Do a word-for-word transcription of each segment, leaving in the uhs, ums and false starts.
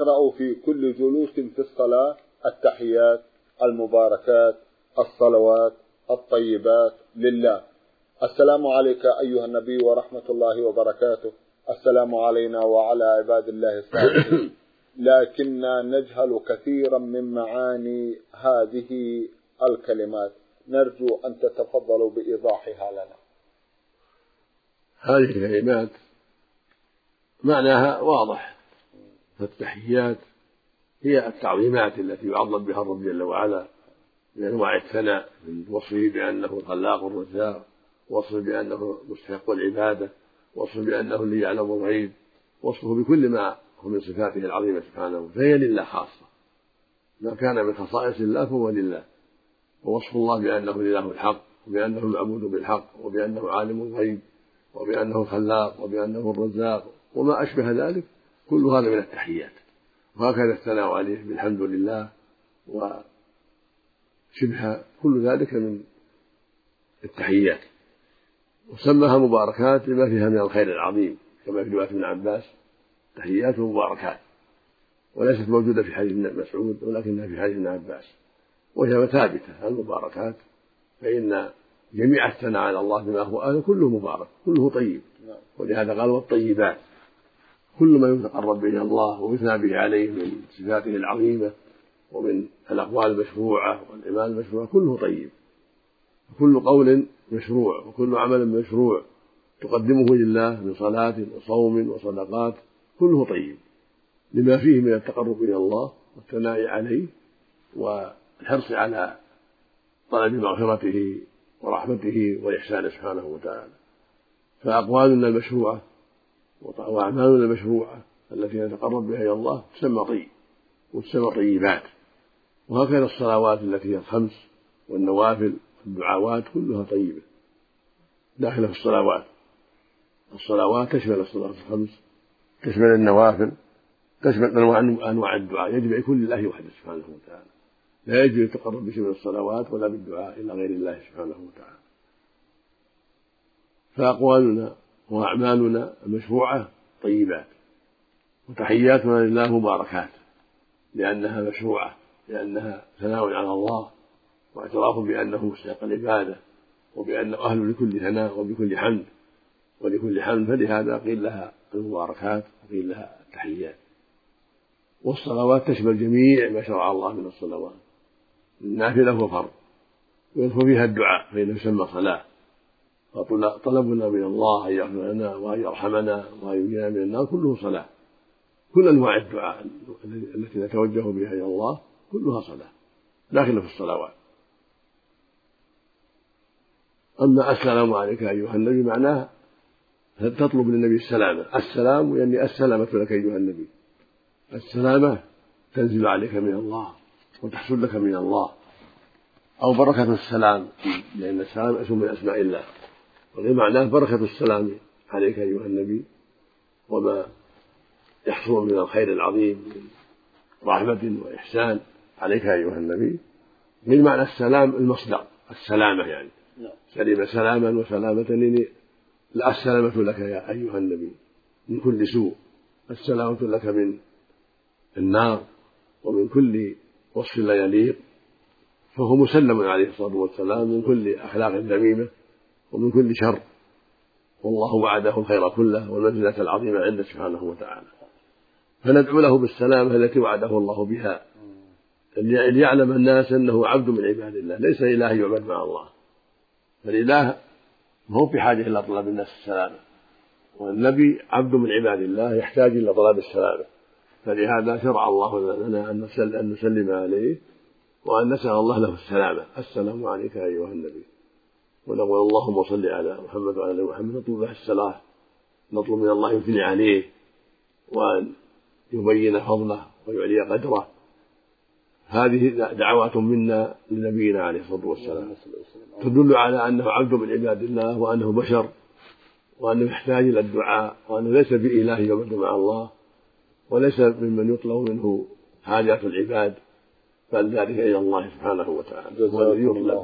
نقرأ في كل جلوس في الصلاة التحيات، المباركات، الصلوات، الطيبات لله. السلام عليك أيها النبي ورحمة الله وبركاته، السلام علينا وعلى عباد الله الصالحين. لكننا نجهل كثيرا من معاني هذه الكلمات، نرجو أن تتفضلوا بإيضاحها لنا. هذه الكلمات معناها واضح، فالتحيات هي التعظيمات التي يعظم بها الرب جل وعلا من أنواع الثناء، من وصفه بأنه الخلاق الرزاق، وصفه بأنه مستحق العبادة، وصفه بأنه الذي يعلم الغيب، وصفه بكل ما هو من صفاته العظيمة سبحانه، فهي لله خاصة. ما كان من خصائص الله فهو لله، ووصف الله بأنه الإله الحق، وبأنه المعبود بالحق، وبأنه عالم الغيب، وبأنه الخلاق، وبأنه الرزاق، وما أشبه ذلك، كل هذا من التحيات. وهكذا الثناء عليه بالحمد لله وشبه كل ذلك من التحيات. وسماها مباركات لما فيها من الخير العظيم، كما في رواية ابن عباس تحيات ومباركات، وليست موجودة في حديث ابن مسعود ولكنها في حديث ابن عباس، وهي ثابتة. المباركات فإن جميع الثناء على الله بما هو أهل كله مبارك، كله طيب، ولهذا قال والطيبات، كل ما يتقرب به الله ويثنى به عليه من صفاته العظيمة ومن الأقوال المشروعة والأعمال المشروعة كله طيب. كل قول مشروع وكل عمل مشروع تقدمه لله من صلاة وصوم وصدقات كله طيب، لما فيه من التقرب إلى الله والثناء عليه والحرص على طلب مغفرته ورحمته وإحسانه سبحانه وتعالى. فأقوالنا المشروعة وأعمالنا المشروعة التي نتقرب بها إلى الله تسمى طيب وتسمى طيبات. وهكذا الصلوات التي هي الخمس والنوافل والدعوات كلها طيبة داخلة في الصلوات. الصلوات تشمل الصلاة الخمس، تشمل النوافل، تشمل أنواع الدعاء، يجب أن يكون لله وحده سبحانه وتعالى، لا يجب التقرب بشيء من الصلوات ولا بالدعاء إلى غير الله سبحانه وتعالى. فأقوالنا وأعمالنا المشروعة طيبات، وتحياتنا لله مباركات، لأنها مشروعة، لأنها ثناء على الله واعتراف بأنه مستحق العبادة وبأنه أهل لكل ثناء وبكل حمد ولكل حمد، فلهذا قيل لها المباركات وقيل لها التحيات. والصلوات تشمل جميع ما شرع الله من الصلوات، النافلة وفرض، ويدخل فيها الدعاء فإنه يسمى صلاة. فطلبنا من الله أن يغفر لنا وأن يرحمنا وأن ينجينا من النار كله صلاة. كل أنواع الدعاء التي نتوجه بها إلى الله كلها صلاة داخلة في الصلوات. أما السلام عليك أيها النبي معناه تطلب للنبي السلامة، السلام يعني السلامة لك أيها النبي، السلامة تنزل عليك من الله وتحصل لك من الله، أو بركة السلام، لأن السلام اسم من أسماء الله، وغير معناه بركة السلام عليك أيها النبي وما يحصل من الخير العظيم من رحمة وإحسان عليك أيها النبي. من معنى السلام المصدر السلامة، يعني سلم سلاما وسلامة، يعني لا السلامة لك يا أيها النبي من كل سوء، السلامة لك من النار ومن كل وصف لا يليق، فهو مسلم عليه الصلاة والسلام من كل أخلاق ذميمة ومن كل شر، والله وعده الخير كله والمنزلة العظيمة عنده سبحانه وتعالى. فندعو له بالسلامة التي وعده الله بها، ليعلم الناس أنه عبد من عباد الله، ليس إله يعبد مع الله، فالإله هو بحاجة إلى طلب الناس السلامة، والنبي عبد من عباد الله يحتاج إلى طلب السلامة، فلهذا شرع الله لنا أن نسلم عليه وأن نسأل الله له السلامة. السلام عليك أيها النبي، ونقول اللهم صل على محمد وعلى آل محمد، نطلب له الصلاة، نطلب من الله يثني عليه وأن يبين فضله ويعلي قدره. هذه دعوات منا لنبينا عليه الصلاة والسلام تدل على أنه عبد من عباد الله وأنه بشر وأنه يحتاج إلى الدعاء، وأنه ليس بإله يعبد مع الله وليس ممن يطلب منه حاجات العباد، بل ذلك إلى الله سبحانه وتعالى.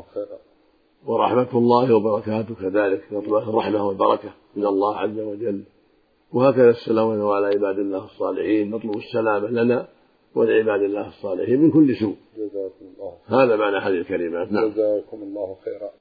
ورحمة الله وبركاته كذلك، نطلب الرحمة والبركة من الله عز وجل وهكذا السلام على عباد الله الصالحين، نطلب السلامة لنا ولعباد الله الصالحين من كل سوء. جزاكم الله. هذا معنى هذه الكلمات. نعم. جزاكم الله خيرا.